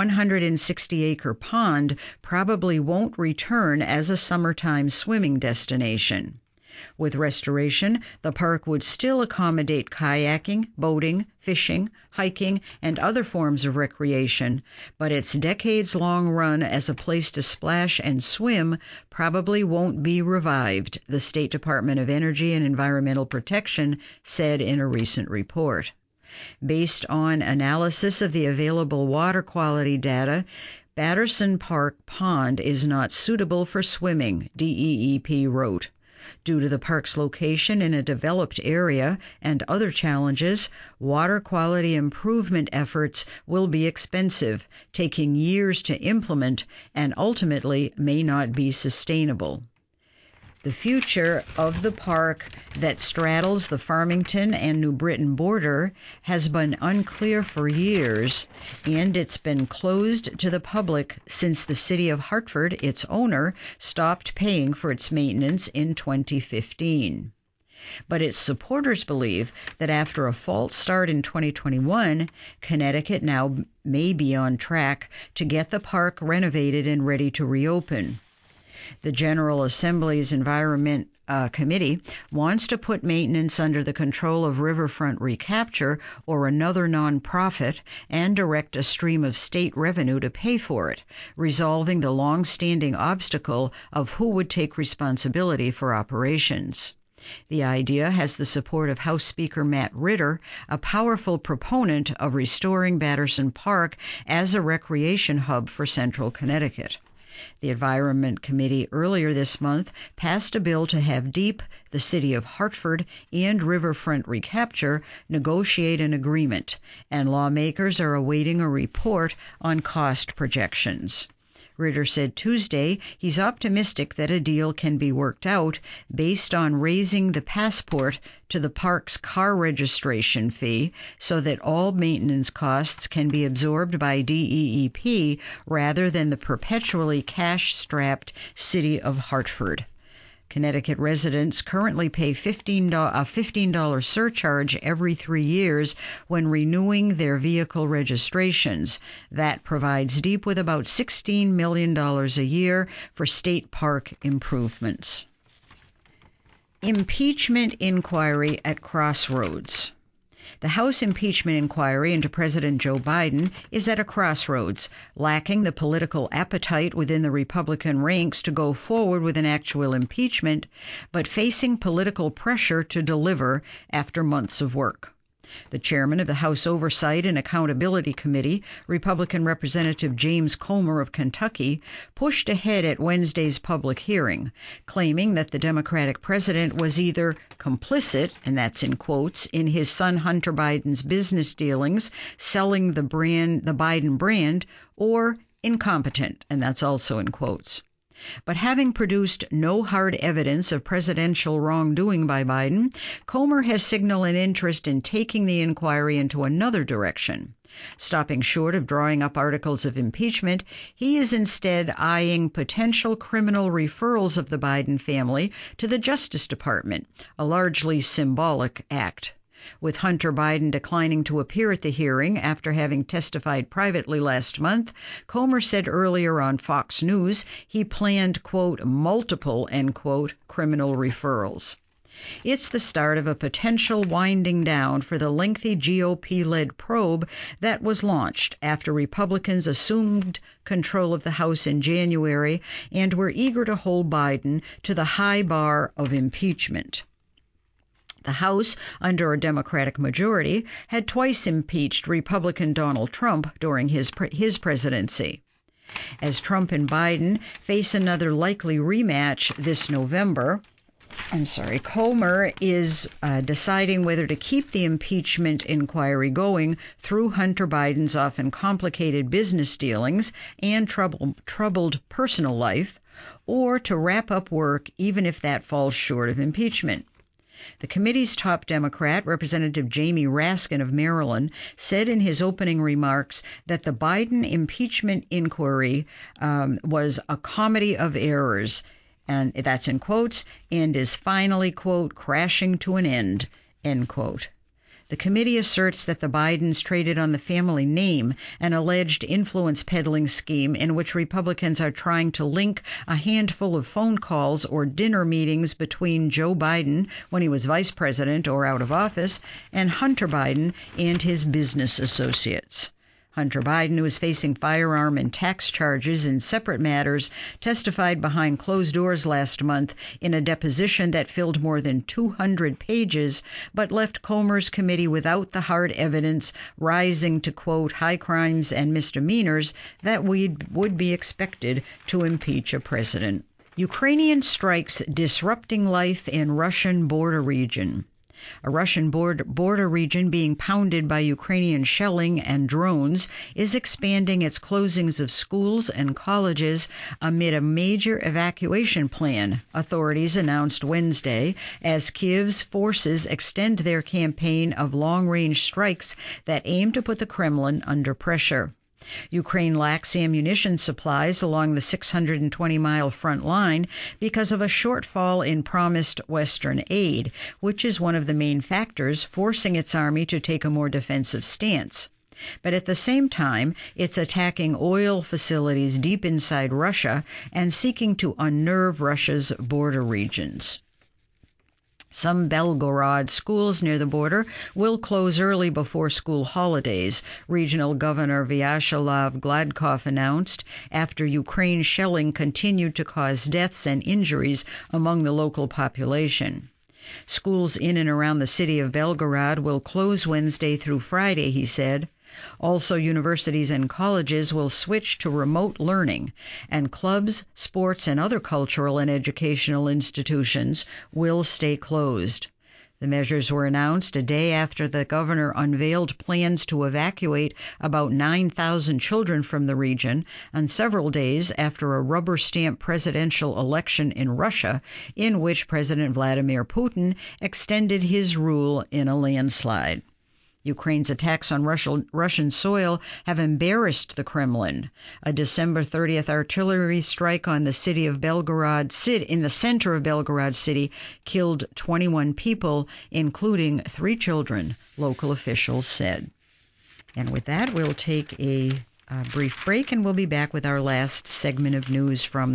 160-acre pond probably won't return as a summertime swimming destination. With restoration, the park would still accommodate kayaking, boating, fishing, hiking, and other forms of recreation, but its decades-long run as a place to splash and swim probably won't be revived, the State Department of Energy and Environmental Protection said in a recent report. Based on analysis of the available water quality data, Batterson Park Pond is not suitable for swimming, DEEP wrote. Due to the park's location in a developed area and other challenges, water quality improvement efforts will be expensive, taking years to implement, and ultimately may not be sustainable. The future of the park that straddles the Farmington and New Britain border has been unclear for years, and it's been closed to the public since the city of Hartford, its owner, stopped paying for its maintenance in 2015. But its supporters believe that after a false start in 2021, Connecticut now may be on track to get the park renovated and ready to reopen. The General Assembly's Environment Committee wants to put maintenance under the control of Riverfront Recapture or another nonprofit and direct a stream of state revenue to pay for it, resolving the long-standing obstacle of who would take responsibility for operations. The idea has the support of House Speaker Matt Ritter, a powerful proponent of restoring Batterson Park as a recreation hub for central Connecticut. The Environment Committee earlier this month passed a bill to have DEEP, the City of Hartford, and Riverfront Recapture negotiate an agreement, and lawmakers are awaiting a report on cost projections. Ritter said Tuesday he's optimistic that a deal can be worked out based on raising the passport to the park's car registration fee so that all maintenance costs can be absorbed by DEEP rather than the perpetually cash-strapped city of Hartford. Connecticut residents currently pay a $15 surcharge every 3 years when renewing their vehicle registrations. That provides DEEP with about $16 million a year for state park improvements. Impeachment inquiry at Crossroads. The House impeachment inquiry into President Joe Biden is at a crossroads, lacking the political appetite within the Republican ranks to go forward with an actual impeachment, but facing political pressure to deliver after months of work. The chairman of the House Oversight and Accountability Committee, Republican Representative James Comer of Kentucky, pushed ahead at Wednesday's public hearing, claiming that the Democratic president was either complicit, and that's in quotes, in his son Hunter Biden's business dealings, selling the Biden brand, or incompetent, and that's also in quotes. But having produced no hard evidence of presidential wrongdoing by Biden, Comer has signaled an interest in taking the inquiry into another direction. Stopping short of drawing up articles of impeachment, he is instead eyeing potential criminal referrals of the Biden family to the Justice Department, a largely symbolic act. With Hunter Biden declining to appear at the hearing after having testified privately last month, Comer said earlier on Fox News he planned, quote, multiple, end quote, criminal referrals. It's the start of a potential winding down for the lengthy GOP-led probe that was launched after Republicans assumed control of the House in January and were eager to hold Biden to the high bar of impeachment. The House, under a Democratic majority, had twice impeached Republican Donald Trump during his presidency. As Trump and Biden face another likely rematch this November, Comer is deciding whether to keep the impeachment inquiry going through Hunter Biden's often complicated business dealings and troubled personal life, or to wrap up work even if that falls short of impeachment. The committee's top Democrat, Representative Jamie Raskin of Maryland, said in his opening remarks that the Biden impeachment inquiry was a comedy of errors, and that's in quotes, and is finally, quote, crashing to an end, end quote. The committee asserts that the Bidens traded on the family name, an alleged influence peddling scheme in which Republicans are trying to link a handful of phone calls or dinner meetings between Joe Biden, when he was vice president or out of office, and Hunter Biden and his business associates. Hunter Biden, who is facing firearm and tax charges in separate matters, testified behind closed doors last month in a deposition that filled more than 200 pages, but left Comer's committee without the hard evidence rising to, quote, high crimes and misdemeanors that would be expected to impeach a president. Ukrainian strikes disrupting life in Russian border region. A Russian border region being pounded by Ukrainian shelling and drones is expanding its closings of schools and colleges amid a major evacuation plan, authorities announced Wednesday, as Kyiv's forces extend their campaign of long-range strikes that aim to put the Kremlin under pressure. Ukraine lacks ammunition supplies along the 620-mile front line because of a shortfall in promised Western aid, which is one of the main factors forcing its army to take a more defensive stance. But at the same time, it's attacking oil facilities deep inside Russia and seeking to unnerve Russia's border regions. Some Belgorod schools near the border will close early before school holidays, Regional Governor Vyacheslav Gladkov announced, after Ukraine shelling continued to cause deaths and injuries among the local population. Schools in and around the city of Belgorod will close Wednesday through Friday, he said. Also, universities and colleges will switch to remote learning, and clubs, sports, and other cultural and educational institutions will stay closed. The measures were announced a day after the governor unveiled plans to evacuate about 9,000 children from the region, and several days after a rubber-stamp presidential election in Russia, in which President Vladimir Putin extended his rule in a landslide. Ukraine's attacks on Russian soil have embarrassed the Kremlin. A December 30th artillery strike on the city of Belgorod, in the center of Belgorod City, killed 21 people, including 3 children, local officials said. And with that, we'll take a brief break, and we'll be back with our last segment of news from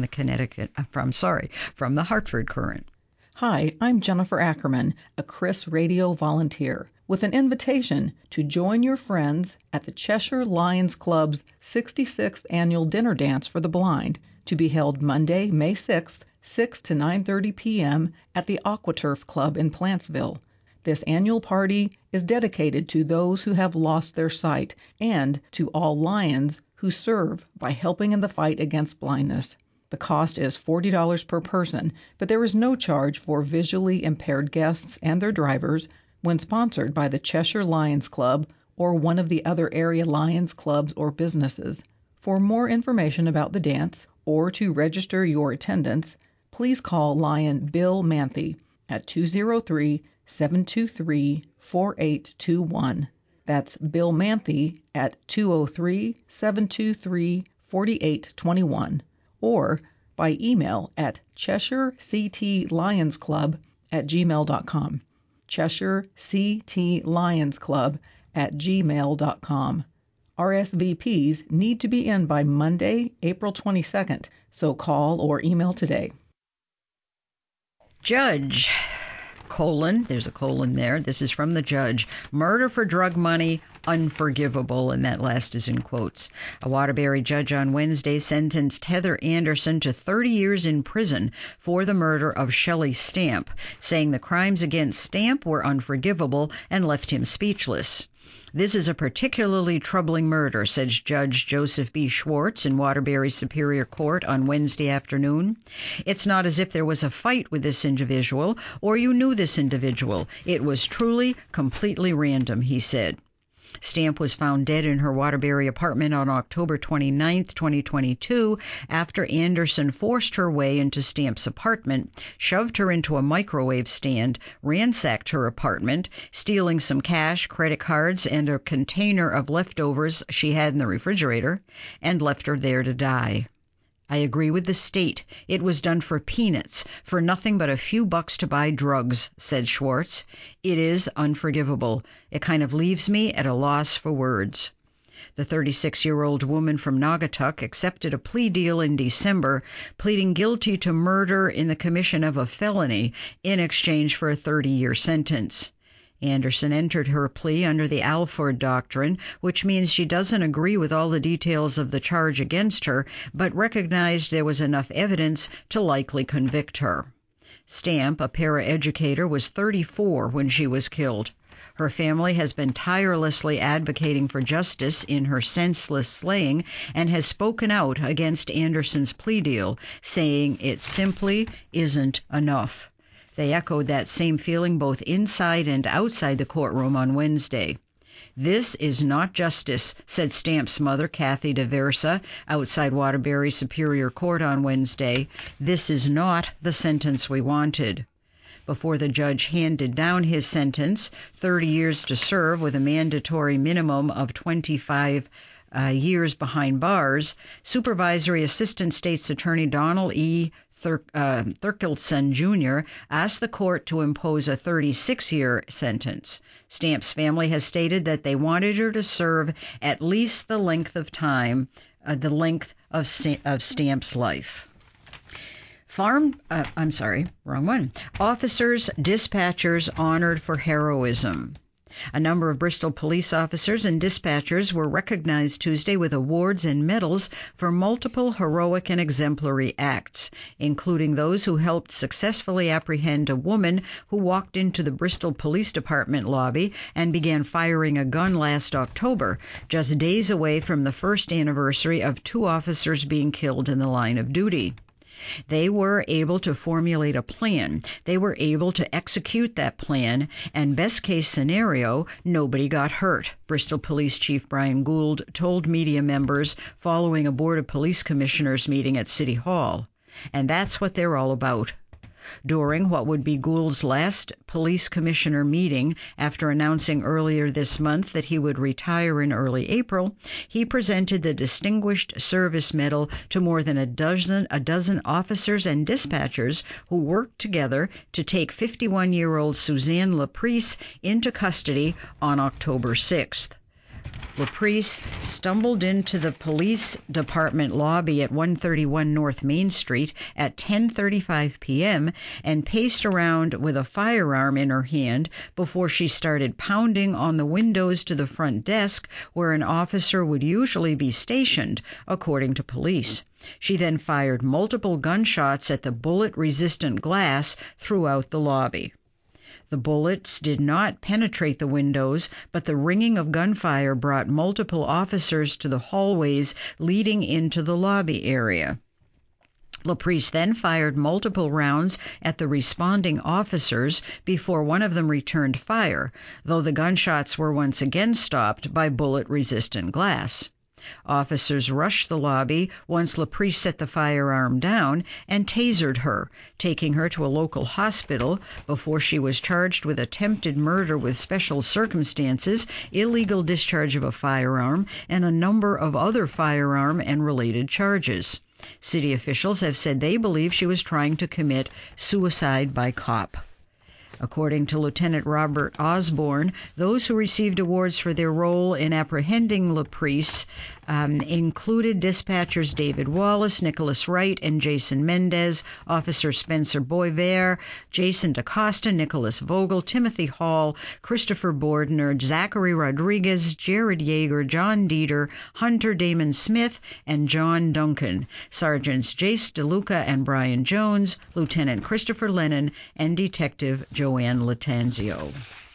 the Hartford Courant.
Hi, I'm Jennifer Ackerman, a Chris Radio volunteer, with an invitation to join your friends at the Cheshire Lions Club's 66th Annual Dinner Dance for the Blind, to be held Monday, May 6th, 6 to 9:30 p.m. at the AquaTurf Club in Plantsville. This annual party is dedicated to those who have lost their sight and to all Lions who serve by helping in the fight against blindness. The cost is $40 per person, but there is no charge for visually impaired guests and their drivers when sponsored by the Cheshire Lions Club or one of the other area Lions clubs or businesses. For more information about the dance or to register your attendance, please call Lion Bill Manthe at 203-723-4821. That's Bill Manthe at 203-723-4821. Or by email at CheshireCTLionsClub@gmail.com. CheshireCTLionsClub@gmail.com. RSVPs need to be in by Monday, April 22nd, so call or email today.
Judge, there's a colon there. This is from the judge. Murder for drug money, unforgivable, and that last is in quotes. A Waterbury judge on Wednesday sentenced Heather Anderson to 30 years in prison for the murder of Shelley Stamp, saying the crimes against Stamp were unforgivable and left him speechless. This is a particularly troubling murder, said Judge Joseph B. Schwartz in Waterbury Superior Court on Wednesday afternoon. It's not as if there was a fight with this individual or you knew this individual. It was truly, completely random, he said. Stamp was found dead in her Waterbury apartment on October 29, 2022, after Anderson forced her way into Stamp's apartment, shoved her into a microwave stand, ransacked her apartment, stealing some cash, credit cards, and a container of leftovers she had in the refrigerator, and left her there to die. I agree with the state. It was done for peanuts, for nothing but a few bucks to buy drugs, said Schwartz. It is unforgivable. It kind of leaves me at a loss for words. The 36-year-old woman from Naugatuck accepted a plea deal in December, pleading guilty to murder in the commission of a felony in exchange for a 30-year sentence. Anderson entered her plea under the Alford Doctrine, which means she doesn't agree with all the details of the charge against her, but recognized there was enough evidence to likely convict her. Stamp, a paraeducator, was 34 when she was killed. Her family has been tirelessly advocating for justice in her senseless slaying and has spoken out against Anderson's plea deal, saying it simply isn't enough. They echoed that same feeling both inside and outside the courtroom on Wednesday. This is not justice, said Stamp's mother, Kathy DeVersa, outside Waterbury Superior Court on Wednesday. This is not the sentence we wanted. Before the judge handed down his sentence, 30 years to serve with a mandatory minimum of 25 years behind bars, Supervisory Assistant State's Attorney Donald E. Thurkelson Jr. asked the court to impose a 36-year sentence. Stamp's family has stated that they wanted her to serve at least the length of time, the length of Stamp's life. Officers, dispatchers honored for heroism. A number of Bristol police officers and dispatchers were recognized Tuesday with awards and medals for multiple heroic and exemplary acts, including those who helped successfully apprehend a woman who walked into the Bristol Police Department lobby and began firing a gun last October, just days away from the first anniversary of 2 officers being killed in the line of duty. They were able to formulate a plan. They were able to execute that plan, and best case scenario, nobody got hurt, Bristol Police Chief Brian Gould told media members following a Board of Police Commissioners meeting at City Hall. And that's what they're all about. During what would be Gould's last police commissioner meeting after announcing earlier this month that he would retire in early April, he presented the Distinguished Service Medal to more than a dozen officers and dispatchers who worked together to take 51-year-old Suzanne Laprice into custody on October 6th. Laprice stumbled into the police department lobby at 131 North Main Street at 10:35 p.m. and paced around with a firearm in her hand before she started pounding on the windows to the front desk where an officer would usually be stationed, according to police. She then fired multiple gunshots at the bullet-resistant glass throughout the lobby. The bullets did not penetrate the windows, but the ringing of gunfire brought multiple officers to the hallways leading into the lobby area. Laprice then fired multiple rounds at the responding officers before one of them returned fire, though the gunshots were once again stopped by bullet-resistant glass. Officers rushed the lobby once Laprice set the firearm down and tasered her, taking her to a local hospital before she was charged with attempted murder with special circumstances, illegal discharge of a firearm, and a number of other firearm and related charges. City officials have said they believe she was trying to commit suicide by cop. According to Lieutenant Robert Osborne, those who received awards for their role in apprehending Laprise included dispatchers David Wallace, Nicholas Wright, and Jason Mendez, Officer Spencer Boisvert, Jason DaCosta, Nicholas Vogel, Timothy Hall, Christopher Bordner, Zachary Rodriguez, Jared Yeager, John Dieter, Hunter Damon Smith, and John Duncan, Sergeants Jace DeLuca and Brian Jones, Lieutenant Christopher Lennon, and Detective Joanne Latanzio.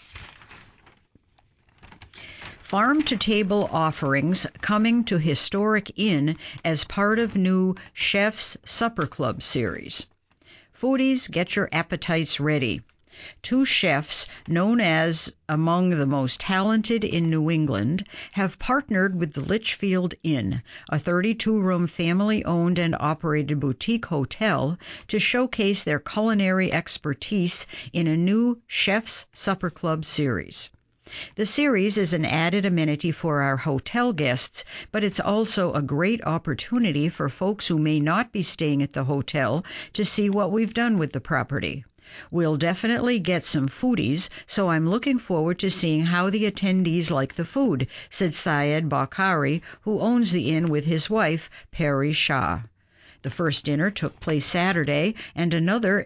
Farm-to-table offerings coming to Historic Inn as part of new Chef's Supper Club series. Foodies, get your appetites ready. Two chefs, known as among the most talented in New England, have partnered with the Litchfield Inn, a 32-room family-owned and operated boutique hotel, to showcase their culinary expertise in a new Chef's Supper Club series. The series is an added amenity for our hotel guests, but it's also a great opportunity for folks who may not be staying at the hotel to see what we've done with the property. We'll definitely get some foodies, so I'm looking forward to seeing how the attendees like the food, said Syed Bakhari, who owns the inn with his wife, Perry Shah. The first dinner took place Saturday, and another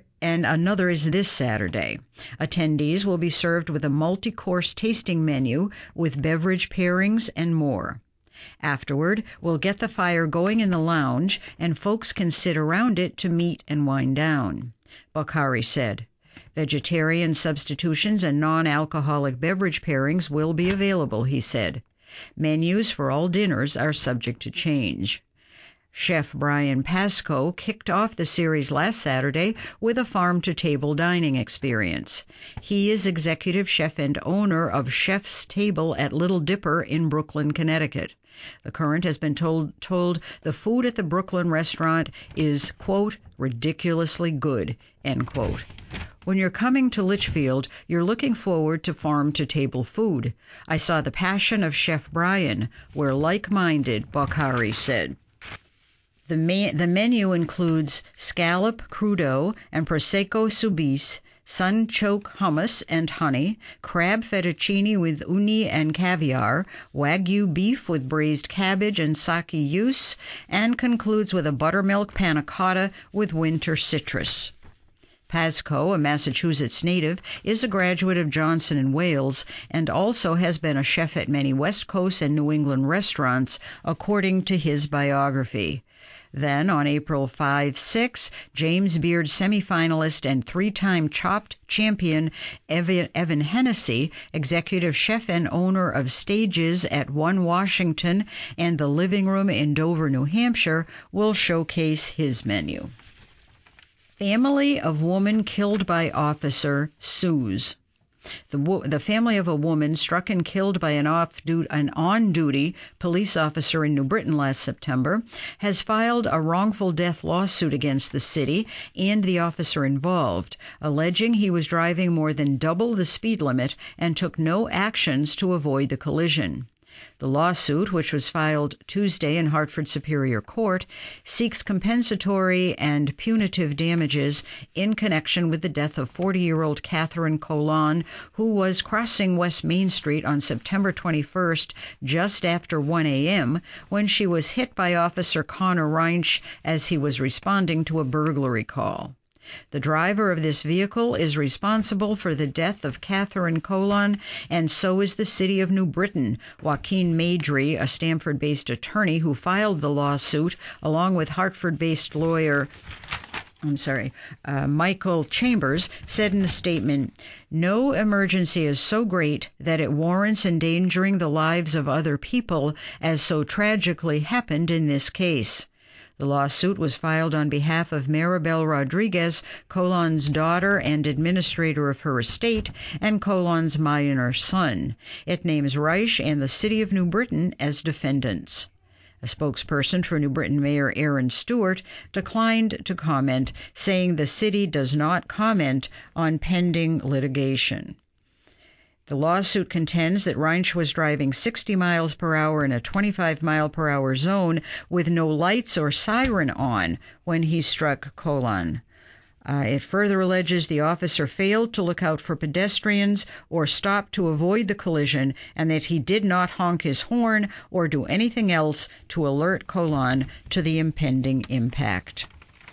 is this Saturday. Attendees will be served with a multi-course tasting menu with beverage pairings and more. Afterward, we'll get the fire going in the lounge, and folks can sit around it to meet and wind down, Bakhari said. Vegetarian substitutions and non-alcoholic beverage pairings will be available, he said. Menus for all dinners are subject to change. Chef Brian Pascoe kicked off the series last Saturday with a farm-to-table dining experience. He is executive chef and owner of Chef's Table at Little Dipper in Brooklyn, Connecticut. The Current has been told the food at the Brooklyn restaurant is, quote, ridiculously good, end quote. When you're coming to Litchfield, you're looking forward to farm-to-table food. I saw the passion of Chef Brian. We're like-minded, Bakhari said. The menu includes scallop crudo and prosecco soubise, sunchoke hummus and honey, crab fettuccine with uni and caviar, wagyu beef with braised cabbage and sake yuzu, and concludes with a buttermilk panna cotta with winter citrus. Pascoe, a Massachusetts native, is a graduate of Johnson & Wales and also has been a chef at many West Coast and New England restaurants, according to his biography. Then, on April 5-6, James Beard semifinalist and three-time Chopped champion Evan Hennessy, executive chef and owner of Stages at One Washington and the Living Room in Dover, New Hampshire, will showcase his menu. Family of woman killed by officer sues. The family of a woman struck and killed by an on-duty police officer in New Britain last September has filed a wrongful death lawsuit against the city and the officer involved, alleging he was driving more than double the speed limit and took no actions to avoid the collision. The lawsuit, which was filed Tuesday in Hartford Superior Court, seeks compensatory and punitive damages in connection with the death of 40-year-old Catherine Colon, who was crossing West Main Street on September 21st just after 1 a.m. when she was hit by Officer Connor Reinsch as he was responding to a burglary call. The driver of this vehicle is responsible for the death of Catherine Colon, and so is the city of New Britain. Joaquin Maidry, a Stamford-based attorney who filed the lawsuit, along with Hartford-based lawyer Michael Chambers, said in a statement, "No emergency is so great that it warrants endangering the lives of other people, as so tragically happened in this case." The lawsuit was filed on behalf of Maribel Rodriguez, Colon's daughter and administrator of her estate, and Colon's minor son. It names Reich and the City of New Britain as defendants. A spokesperson for New Britain Mayor Aaron Stewart declined to comment, saying the city does not comment on pending litigation. The lawsuit contends that Reinsch was driving 60 miles per hour in a 25-mile-per-hour zone with no lights or siren on when he struck Colon. It further alleges the officer failed to look out for pedestrians or stop to avoid the collision, and that he did not honk his horn or do anything else to alert Colon to the impending impact.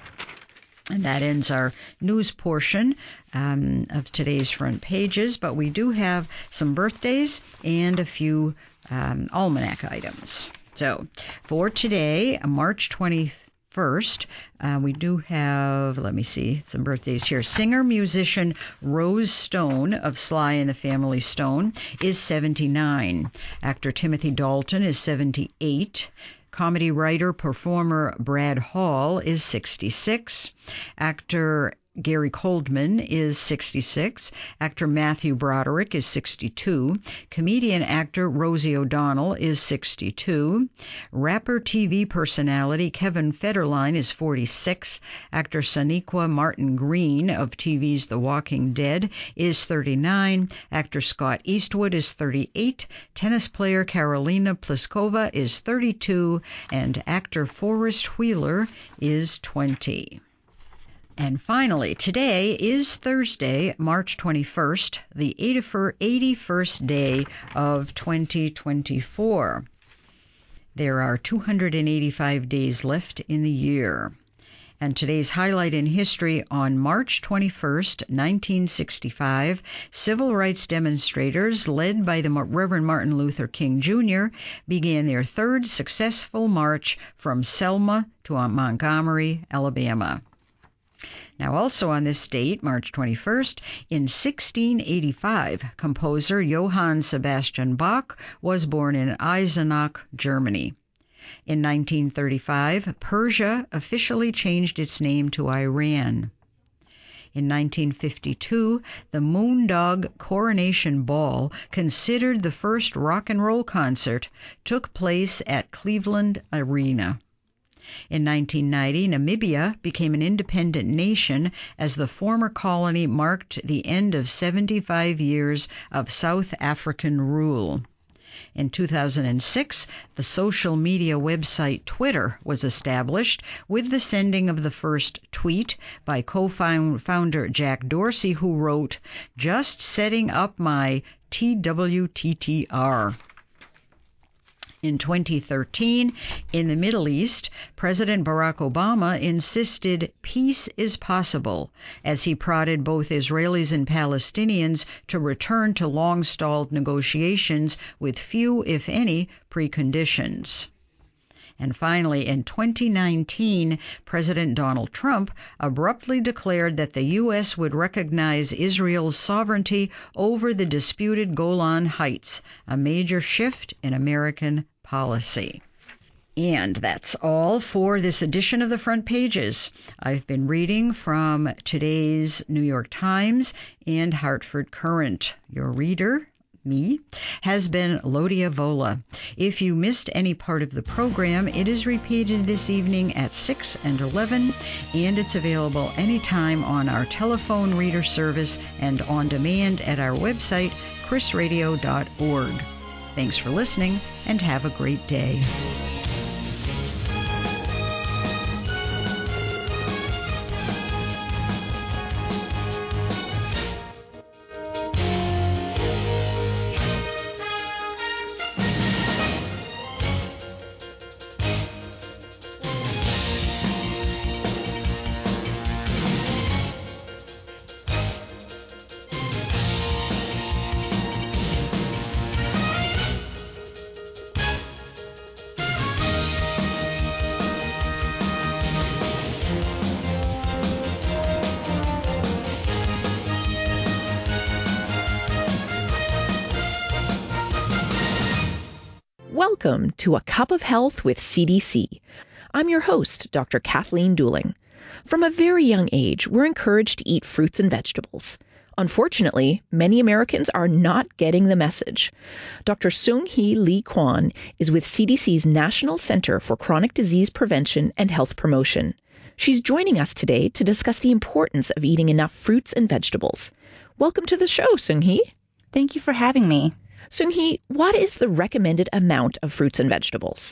And that ends our news portion of today's front pages, but we do have some birthdays and a few almanac items. So for today, March 21st, we do have, let me see, some birthdays here. Singer-musician Rose Stone of Sly and the Family Stone is 79. Actor Timothy Dalton is 78. Comedy writer-performer Brad Hall is 66. Actor Gary Coldman is 66. Actor Matthew Broderick is 62. Comedian-actor Rosie O'Donnell is 62. Rapper TV personality Kevin Federline is 46. Actor Sonequa Martin Green of TV's The Walking Dead is 39. Actor Scott Eastwood is 38. Tennis player Karolina Pliskova is 32. And actor Forrest Wheeler is 20. And finally, today is Thursday, March 21st, the 81st day of 2024. There are 285 days left in the year. And today's highlight in history: on March 21st, 1965, civil rights demonstrators led by the Reverend Martin Luther King Jr. began their third successful march from Selma to Montgomery, Alabama. Now, also on this date, March 21st, in 1685, composer Johann Sebastian Bach was born in Eisenach, Germany. In 1935, Persia officially changed its name to Iran. In 1952, the Moondog Coronation Ball, considered the first rock and roll concert, took place at Cleveland Arena. In 1990, Namibia became an independent nation as the former colony marked the end of 75 years of South African rule. In 2006, the social media website Twitter was established with the sending of the first tweet by co-founder Jack Dorsey, who wrote, "Just setting up my TWTTR." In 2013, in the Middle East, President Barack Obama insisted peace is possible as he prodded both Israelis and Palestinians to return to long-stalled negotiations with few, if any, preconditions. And finally, in 2019, President Donald Trump abruptly declared that the U.S. would recognize Israel's sovereignty over the disputed Golan Heights, a major shift in American policy. And that's all for this edition of the Front Pages. I've been reading from today's New York Times and Hartford Courant. Your reader, me, has been Lodia Vola. If you missed any part of the program, it is repeated this evening at 6 and 11, and it's available anytime on our telephone reader service and on demand at our website, chrisradio.org. Thanks for listening, and have a great day.
Welcome to A Cup of Health with CDC. I'm your host, Dr. Kathleen Dooling. From a very young age, we're encouraged to eat fruits and vegetables. Unfortunately, many Americans are not getting the message. Dr. Seung-Hee Lee Kwan is with CDC's National Center for Chronic Disease Prevention and Health Promotion. She's joining us today to discuss the importance of eating enough fruits and vegetables. Welcome to the show, Seung-Hee.
Thank you for having me.
Seung-Hee, what is the recommended amount of fruits and vegetables?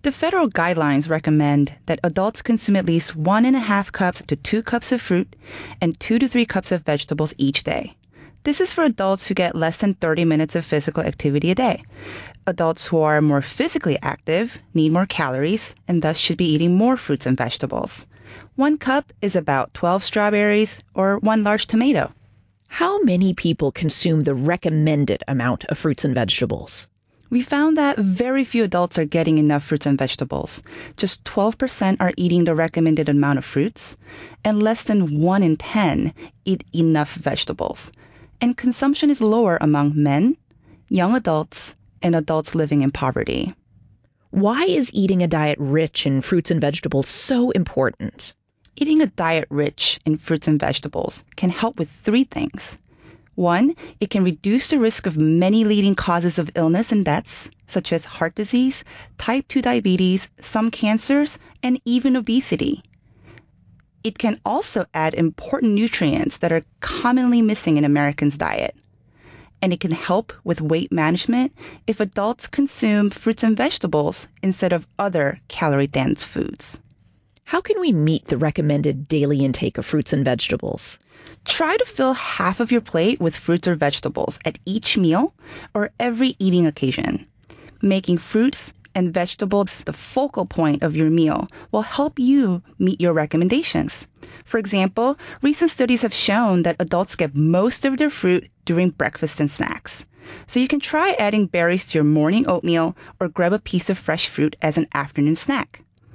The federal guidelines recommend that adults consume at least 1.5 cups to 2 cups of fruit and 2 to 3 cups of vegetables each day. This is for adults who get less than 30 minutes of physical activity a day. Adults who are more physically active need more calories and thus should be eating more fruits and vegetables. 1 cup is about 12 strawberries or 1 large tomato.
How many people consume the recommended amount of fruits and vegetables?
We found that very few adults are getting enough fruits and vegetables. Just 12% are eating the recommended amount of fruits, and less than 1 in 10 eat enough vegetables. And consumption is lower among men, young adults, and adults living in poverty.
Why is eating a diet rich in fruits and vegetables so important?
Eating a diet rich in fruits and vegetables can help with 3 things. 1, it can reduce the risk of many leading causes of illness and deaths, such as heart disease, type 2 diabetes, some cancers, and even obesity. It can also add important nutrients that are commonly missing in Americans' diet. And it can help with weight management if adults consume fruits and vegetables instead of other calorie-dense foods.
How can we meet the recommended daily intake of fruits and vegetables?
Try to fill half of your plate with fruits or vegetables at each meal or every eating occasion. Making fruits and vegetables the focal point of your meal will help you meet your recommendations. For example, recent studies have shown that adults get most of their fruit during breakfast and snacks. So you can try adding berries to your morning oatmeal or grab a piece of fresh fruit as an afternoon snack.